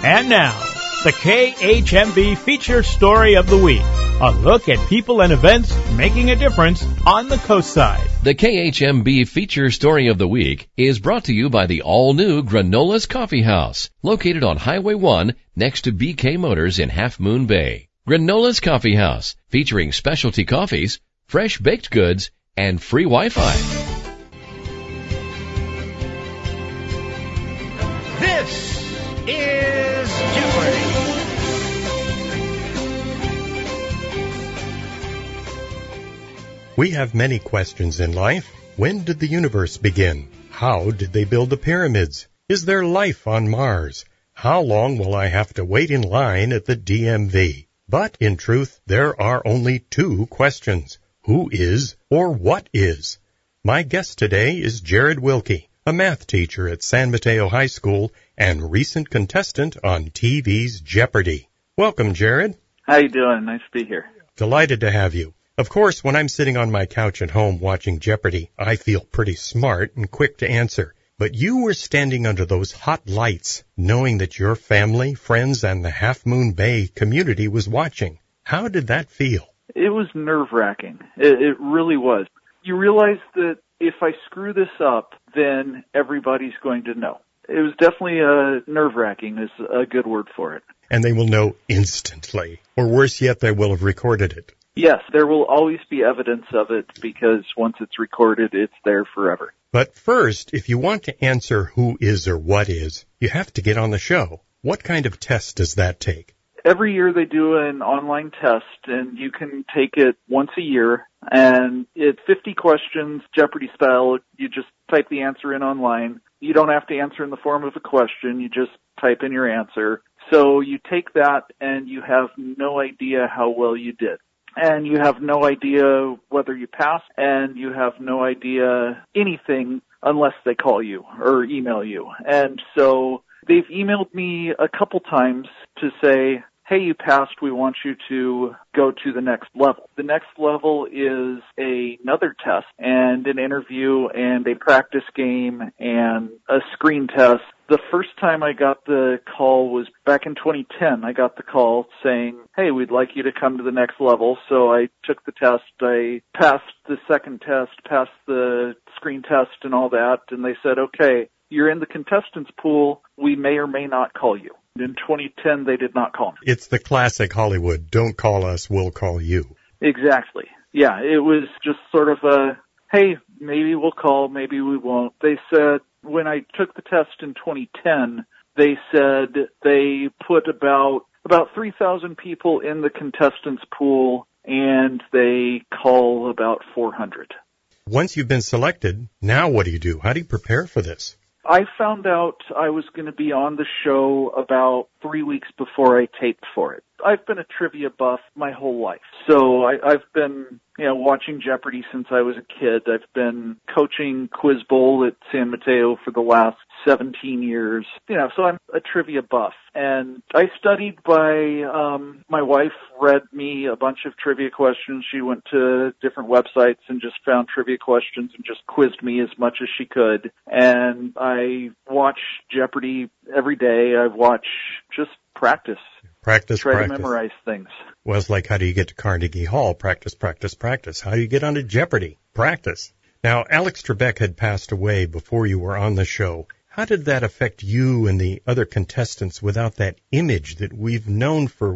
And now, the KHMB Feature Story of the Week. A look at people and events making a difference on the coast side. The KHMB Feature Story of the Week is brought to you by the all-new Granola's Coffee House, located on Highway 1 next to BK Motors in Half Moon Bay. Granola's Coffee House, featuring specialty coffees, fresh baked goods, and free Wi-Fi. This is Jeopardy! We have many questions in life. When did the universe begin? How did they build the pyramids? Is there life on Mars? How long will I have to wait in line at the DMV? But in truth, there are only two questions. Who is or what is? My guest today is Jared Wilkie, a math teacher at San Mateo High School and recent contestant on TV's Jeopardy! Welcome, Jared. How you doing? Nice to be here. Delighted to have you. Of course, when I'm sitting on my couch at home watching Jeopardy! I feel pretty smart and quick to answer. But you were standing under those hot lights, knowing that your family, friends, and the Half Moon Bay community was watching. How did that feel? It was nerve-wracking. It really was. You realize that if I screw this up, then everybody's going to know. It was definitely nerve-wracking is a good word for it. And they will know instantly. Or worse yet, they will have recorded it. Yes, there will always be evidence of it because once it's recorded, it's there forever. But first, if you want to answer who is or what is, you have to get on the show. What kind of test does that take? Every year they do an online test, and you can take it once a year. And it's 50 questions, Jeopardy style. You just type the answer in online. You don't have to answer in the form of a question. You just type in your answer. So you take that, and you have no idea how well you did. And you have no idea whether you pass, and you have no idea anything unless they call you or email you. And so they've emailed me a couple times to say, hey, you passed, we want you to go to the next level. The next level is another test and an interview and a practice game and a screen test. The first time I got the call was back in 2010. I got the call saying, hey, we'd like you to come to the next level. So I took the test. I passed the second test, passed the screen test and all that. And they said, okay, you're in the contestants pool. We may or may not call you. In 2010, they did not call me. It's the classic Hollywood, don't call us, we'll call you. Exactly. Yeah, it was just sort of a, hey, maybe we'll call, maybe we won't. They said, when I took the test in 2010, they said they put about 3,000 people in the contestants pool, and they call about 400. Once you've been selected, now what do? How do you prepare for this? I found out I was going to be on the show about 3 weeks before I taped for it. I've been a trivia buff my whole life. So I've been, watching Jeopardy since I was a kid. I've been coaching Quiz Bowl at San Mateo for the last 17 years. So I'm a trivia buff. And I studied by, my wife read me a bunch of trivia questions. She went to different websites and just found trivia questions and just quizzed me as much as she could. And I watch Jeopardy every day. I watch just practice. Try to memorize things. Well, it's like, how do you get to Carnegie Hall? Practice, practice, practice. How do you get onto Jeopardy? Practice. Now, Alex Trebek had passed away before you were on the show. How did that affect you and the other contestants without that image that we've known for,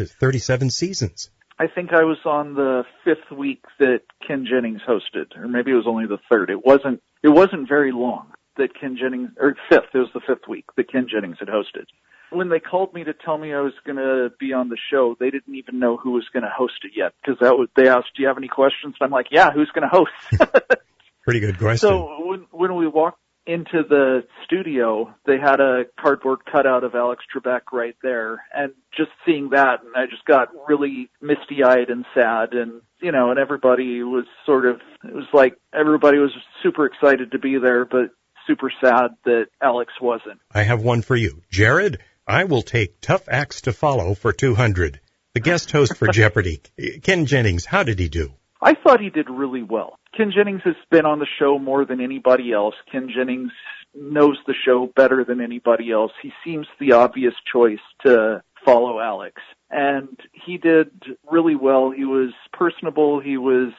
37 seasons? I think I was on the fifth week that Ken Jennings hosted, or maybe it was only the third. It wasn't very long that Ken Jennings, or fifth, it was the fifth week that Ken Jennings had hosted. When they called me to tell me I was going to be on the show, they didn't even know who was going to host it yet, because they asked, do you have any questions? And I'm like, yeah, who's going to host? Pretty good question. So when we walked into the studio, they had a cardboard cutout of Alex Trebek right there, and just seeing that, and I just got really misty-eyed and sad, and and everybody was it was like everybody was super excited to be there, but super sad that Alex wasn't. I have one for you. Jared, I will take Tough Acts to Follow for 200. The guest host for Jeopardy, Ken Jennings, how did he do? I thought he did really well. Ken Jennings has been on the show more than anybody else. Ken Jennings knows the show better than anybody else. He seems the obvious choice to follow Alex. And he did really well. He was personable. He was,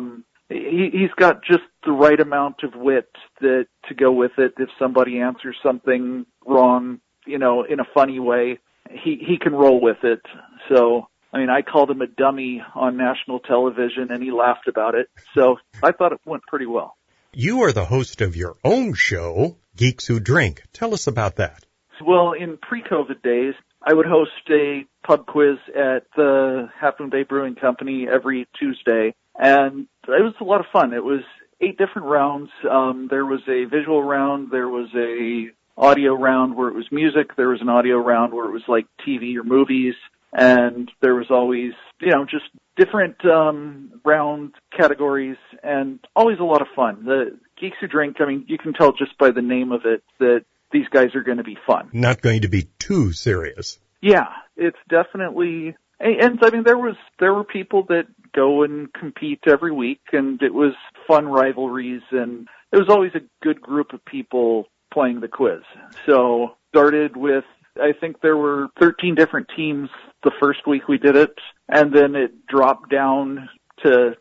he's got just the right amount of wit to go with it. If somebody answers something wrong, in a funny way, he can roll with it. So, I called him a dummy on national television and he laughed about it. So I thought it went pretty well. You are the host of your own show, Geeks Who Drink. Tell us about that. Well, in pre-COVID days, I would host a pub quiz at the Half Moon Bay Brewing Company every Tuesday, and it was a lot of fun. It was 8 different rounds. There was a visual round, there was a audio round where it was music, there was an audio round where it was like TV or movies, and there was always, just different round categories, and always a lot of fun. The Geeks Who Drink, you can tell just by the name of it that these guys are going to be fun. Not going to be too serious. Yeah, it's definitely, and there were people that go and compete every week, and it was fun rivalries, and it was always a good group of people playing the quiz. So started with, I think there were 13 different teams the first week we did it, and then it dropped down to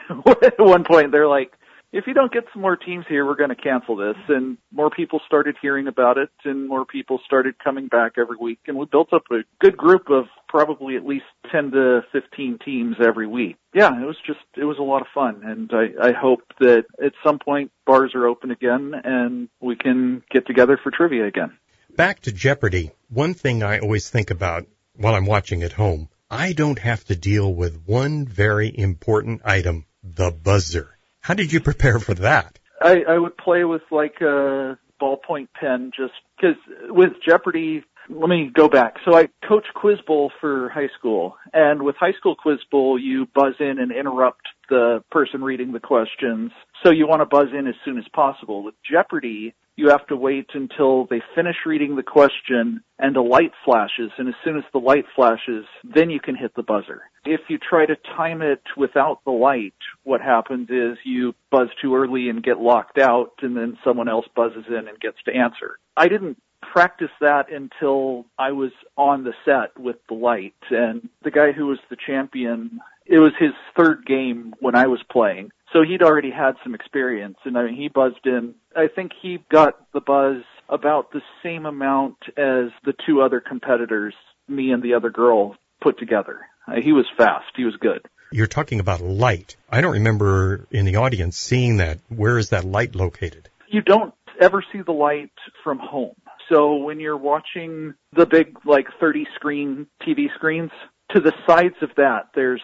at one point they're like, if you don't get some more teams here, we're going to cancel this. And more people started hearing about it, and more people started coming back every week. And we built up a good group of probably at least 10 to 15 teams every week. Yeah, it was a lot of fun. And I hope that at some point bars are open again and we can get together for trivia again. Back to Jeopardy! One thing I always think about while I'm watching at home, I don't have to deal with one very important item, the buzzer. How did you prepare for that? I would play with like a ballpoint pen just because with Jeopardy, let me go back. So I coached Quiz Bowl for high school, and with high school Quiz Bowl, you buzz in and interrupt the person reading the questions. So you want to buzz in as soon as possible. With Jeopardy, you have to wait until they finish reading the question and a light flashes, and as soon as the light flashes, then you can hit the buzzer. If you try to time it without the light, what happens is you buzz too early and get locked out, and then someone else buzzes in and gets to answer. I didn't practice that until I was on the set with the light, and the guy who was the champion, it was his third game when I was playing. So he'd already had some experience, and he buzzed in. I think he got the buzz about the same amount as the 2 other competitors, me and the other girl, put together. He was fast. He was good. You're talking about light. I don't remember in the audience seeing that. Where is that light located? You don't ever see the light from home. So when you're watching the big, 30-screen TV screens, to the sides of that, there's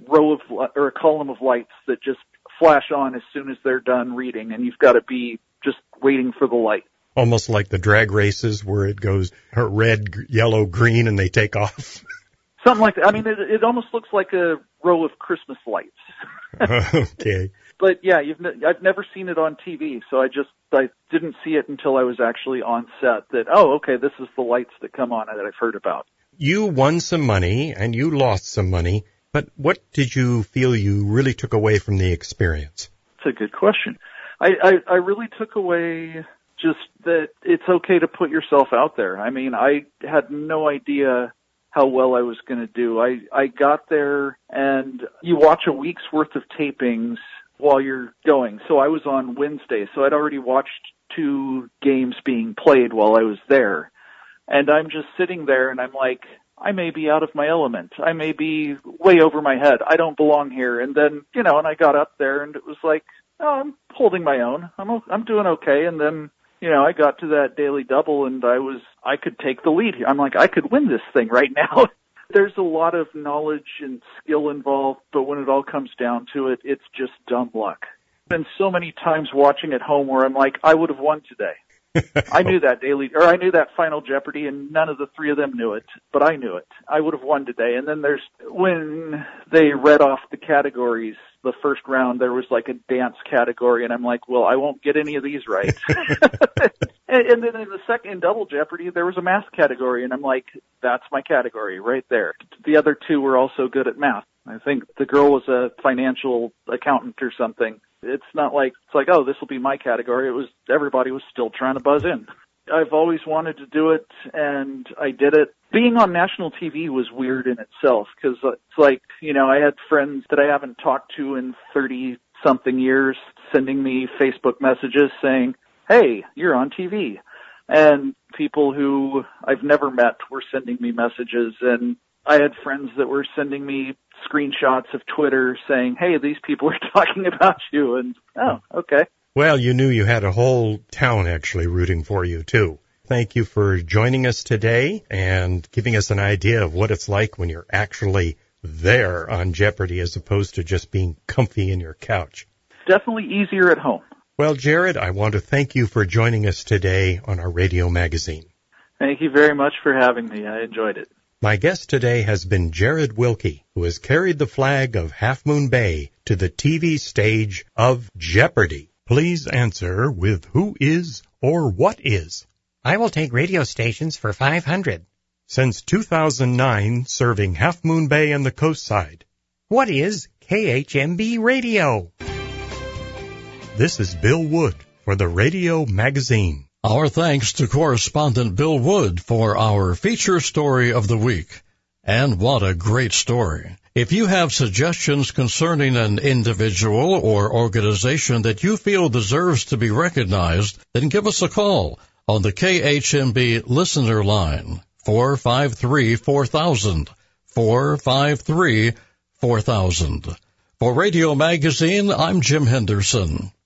a column of lights that just flash on as soon as they're done reading, and you've got to be just waiting for the light. Almost like the drag races where it goes red, yellow, green, and they take off. Something like that. It almost looks like a row of Christmas lights. Okay. But yeah, I've never seen it on TV, so I didn't see it until I was actually on set that, okay, this is the lights that come on that I've heard about. You won some money and you lost some money, but what did you feel you really took away from the experience? That's a good question. I really took away just that it's okay to put yourself out there. I had no idea how well I was going to do. I got there, and you watch a week's worth of tapings while you're going. So I was on Wednesday, so I'd already watched 2 games being played while I was there. And I'm just sitting there, and I'm like, I may be out of my element. I may be way over my head. I don't belong here. And then, and I got up there, and it was like, I'm holding my own. I'm doing okay. And then, I got to that daily double, and I could take the lead here. I'm like, I could win this thing right now. There's a lot of knowledge and skill involved, but when it all comes down to it, it's just dumb luck. Been so many times watching at home where I'm like, I would have won today. I knew I knew that Final Jeopardy, and none of the 3 of them knew it, but I knew it. I would have won today. And then when they read off the categories, the first round, there was like a dance category, and I'm like, well, I won't get any of these right. And then in the second Double Jeopardy, there was a math category, and I'm like, that's my category right there. The other 2 were also good at math. I think the girl was a financial accountant or something. It's not like, it's like, oh, this will be my category. It was, everybody was still trying to buzz in. I've always wanted to do it, and I did it. Being on national TV was weird in itself, because it's like, I had friends that I haven't talked to in 30-something years sending me Facebook messages saying, hey, you're on TV. And people who I've never met were sending me messages, and I had friends that were sending me screenshots of Twitter saying, hey, these people are talking about you, and, oh, okay. Well, you knew you had a whole town actually rooting for you, too. Thank you for joining us today and giving us an idea of what it's like when you're actually there on Jeopardy as opposed to just being comfy in your couch. Definitely easier at home. Well, Jared, I want to thank you for joining us today on our radio magazine. Thank you very much for having me. I enjoyed it. My guest today has been Jared Wilkie, who has carried the flag of Half Moon Bay to the TV stage of Jeopardy! Please answer with who is or what is. I will take radio stations for 500. Since 2009, serving Half Moon Bay and the coast side. What is KHMB Radio? This is Bill Wood for the Radio Magazine. Our thanks to correspondent Bill Wood for our feature story of the week. And what a great story. If you have suggestions concerning an individual or organization that you feel deserves to be recognized, then give us a call on the KHMB listener line, 453-4000, 453-4000. For Radio Magazine, I'm Jim Henderson.